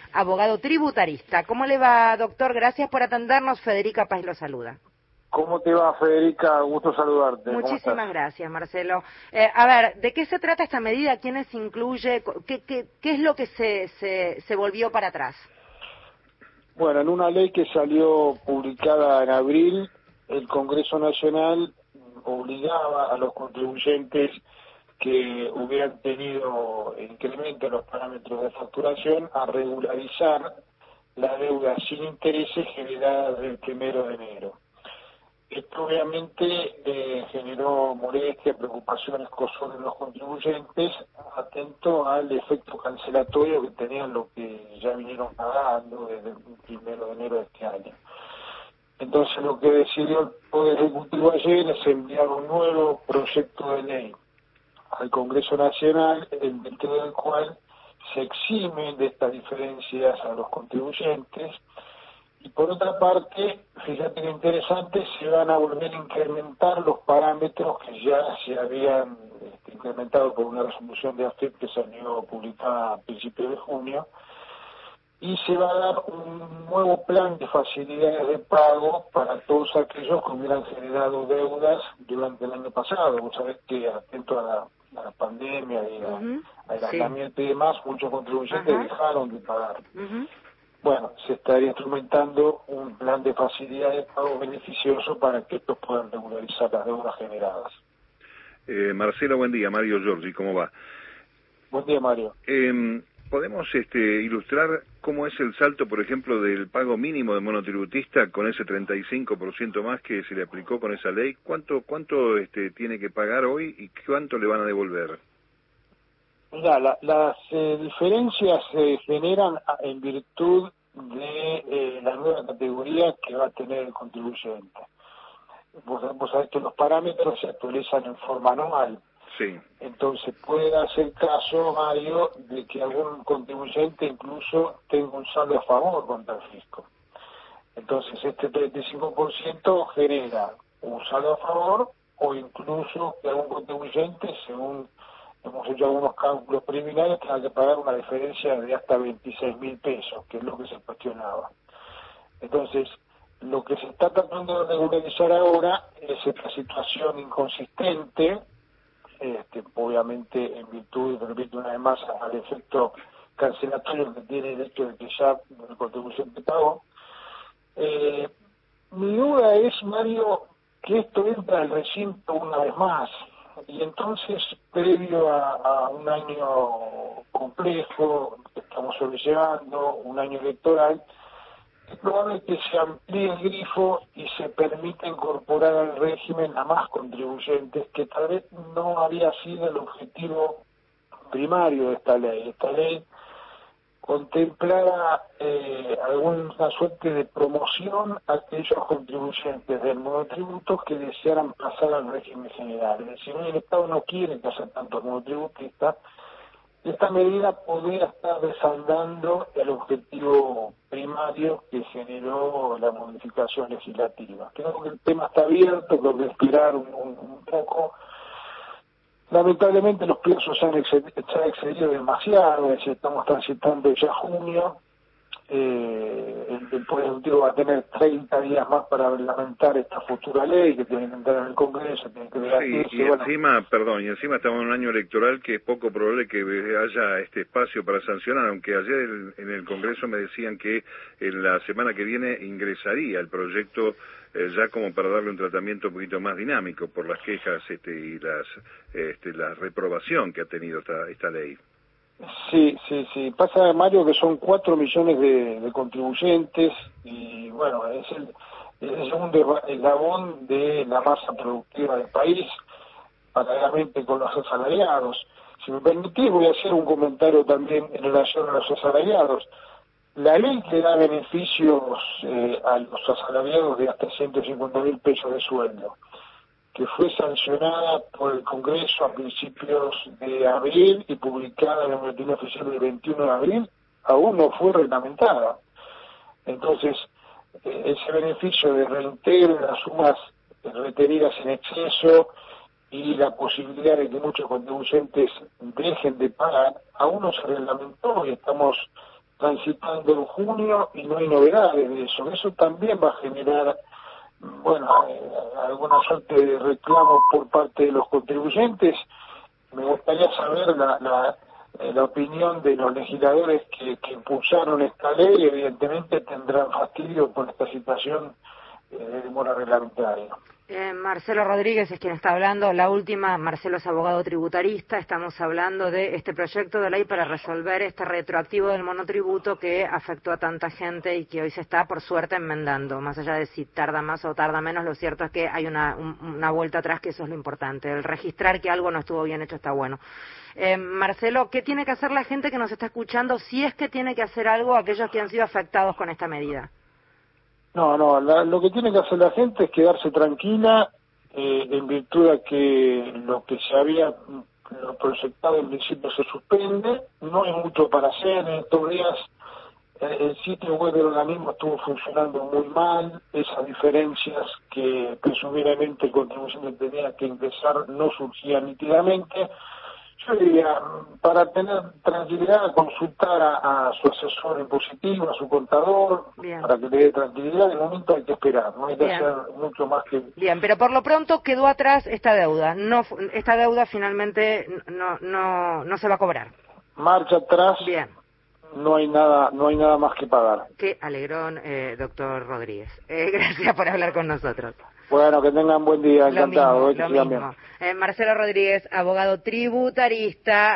abogado tributarista. ¿Cómo le va, doctor? Gracias por atendernos. Federica Paz lo saluda. ¿Cómo te va, Federica? Gusto saludarte. Muchísimas gracias, Marcelo. A ver, ¿de qué se trata esta medida? ¿Quiénes incluye? ¿Qué es lo que se volvió para atrás? Bueno, en una ley que salió publicada en abril, el Congreso Nacional obligaba a los contribuyentes que hubieran tenido incremento en los parámetros de facturación a regularizar la deuda sin intereses generada desde el 1 de enero. Esto obviamente generó molestia, preocupación, escozor en los contribuyentes, atento al efecto cancelatorio que tenían lo que ya vinieron pagando desde el 1 de enero de este año. Entonces lo que decidió el Poder Ejecutivo ayer es enviar un nuevo proyecto de ley al Congreso Nacional, en virtud del cual se eximen de estas diferencias a los contribuyentes. Y por otra parte, fíjate que interesante, se van a volver a incrementar los parámetros que ya se habían incrementado por una resolución de AFIP que salió publicada a principios de junio, y se va a dar un nuevo plan de facilidades de pago para todos aquellos que hubieran generado deudas durante el año pasado. Vos sabés que atento a la pandemia y al aislamiento y demás, muchos contribuyentes dejaron de pagar. Bueno, se estaría instrumentando un plan de facilidad de pago beneficioso para que estos puedan regularizar las deudas generadas. Marcelo, buen día. Mario Giorgi, ¿cómo va? Buen día, Mario. ¿Podemos ilustrar cómo es el salto, por ejemplo, del pago mínimo de monotributista con ese 35% más que se le aplicó con esa ley? ¿Cuánto tiene que pagar hoy y cuánto le van a devolver? Mira, las diferencias se generan en virtud de la nueva categoría que va a tener el contribuyente. Vos sabés que los parámetros se actualizan en forma anual. Sí. Entonces puede darse caso, Mario, de que algún contribuyente incluso tenga un saldo a favor contra el fisco. Entonces este 35% genera un saldo a favor, o incluso que algún contribuyente, según hemos hecho algunos cálculos preliminares, tenga que pagar una diferencia de hasta 26.000 pesos, que es lo que se cuestionaba. Entonces, lo que se está tratando de regularizar ahora es esta situación inconsistente, obviamente en virtud, repito una vez más, al efecto cancelatorio que tiene el hecho de que ya el contribuyente pagó. Mi duda es, Mario, que esto entra al recinto una vez más, y entonces, previo a un año complejo que estamos sobrellevando, un año electoral, es probable que se amplíe el grifo y se permita incorporar al régimen a más contribuyentes, que tal vez no había sido el objetivo primario de esta ley. Esta ley contemplaba alguna suerte de promoción a aquellos contribuyentes del monotributo que desearan pasar al régimen general. Es decir, el Estado no quiere que haya tantos monotributistas. Esta medida podría estar desandando el objetivo primario que generó la modificación legislativa. Creo que el tema está abierto, creo que esperar un poco. Lamentablemente los plazos se han excedido demasiado, es decir, estamos transitando ya junio, el Poder Ejecutivo va a tener 30 días más para reglamentar esta futura ley que tiene que entrar en el Congreso, tiene que debatirse. Sí, y encima estamos en un año electoral que es poco probable que haya este espacio para sancionar, aunque ayer en el Congreso me decían que en la semana que viene ingresaría el proyecto ya como para darle un tratamiento un poquito más dinámico por las quejas y la reprobación que ha tenido esta ley. Sí. Pasa, Mario, que son 4 millones de contribuyentes y, bueno, es el segundo eslabón de la masa productiva del país, paralelamente con los asalariados. Si me permitís, voy a hacer un comentario también en relación a los asalariados. La ley que da beneficios a los asalariados de hasta 150.000 pesos de sueldo, que fue sancionada por el Congreso a principios de abril y publicada en el boletín oficial del 21 de abril, aún no fue reglamentada. Entonces, ese beneficio de reintegro de las sumas retenidas en exceso y la posibilidad de que muchos contribuyentes dejen de pagar, aún no se reglamentó y estamos transitando en junio y no hay novedades de eso. Eso también va a generar, bueno, alguna suerte de reclamo por parte de los contribuyentes. Me gustaría saber la opinión de los legisladores que impulsaron esta ley. Evidentemente tendrán fastidio por esta situación de demora reglamentaria. Marcelo Rodríguez es quien está hablando. La última, Marcelo es abogado tributarista. Estamos hablando de este proyecto de ley para resolver este retroactivo del monotributo que afectó a tanta gente y que hoy se está, por suerte, enmendando. Más allá de si tarda más o tarda menos, lo cierto es que hay una vuelta atrás, que eso es lo importante. El registrar que algo no estuvo bien hecho está bueno. Marcelo, ¿qué tiene que hacer la gente que nos está escuchando, si es que tiene que hacer algo, aquellos que han sido afectados con esta medida? No, lo que tiene que hacer la gente es quedarse tranquila, en virtud de que lo que se había proyectado en principio se suspende. No hay mucho para hacer en estos días. El sitio web del organismo estuvo funcionando muy mal. Esas diferencias que presumiblemente el contribuyente tenía que ingresar no surgían nítidamente. Yo diría, para tener tranquilidad, consultar a su asesor impositivo, a su contador, Bien. Para que le dé tranquilidad. De momento hay que esperar, no hay que hacer mucho más que... Bien, pero por lo pronto quedó atrás esta deuda. Esta deuda finalmente no se va a cobrar. Marcha atrás. Bien. No hay nada más que pagar. Qué alegrón, doctor Rodríguez. Gracias por hablar con nosotros. Bueno, que tengan buen día, encantado. Lo mismo. Marcelo Rodríguez, abogado tributarista.